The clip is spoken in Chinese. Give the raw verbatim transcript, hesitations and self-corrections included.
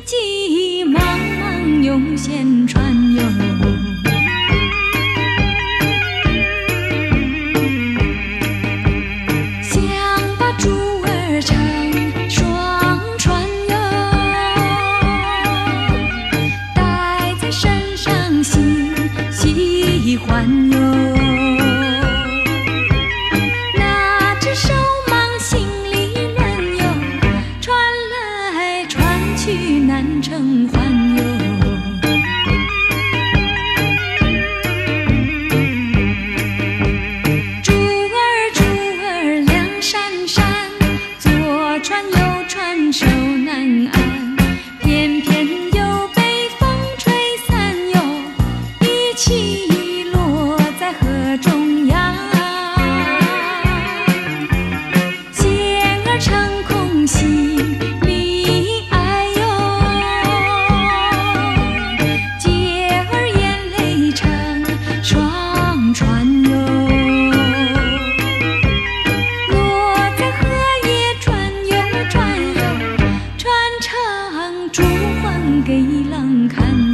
急忙忙用线穿哟，想把珠儿成双串哟，戴在身上喜喜欢哟。那只手忙心里人哟，传来传去难成欢哟。珠儿珠儿亮闪闪，左传右传手难安，偏偏又被风吹散哟，一起落在河中央。线儿成空心里爱哟，结儿眼泪成双串哟，落在荷叶转又转哟，转成珠还给郎看。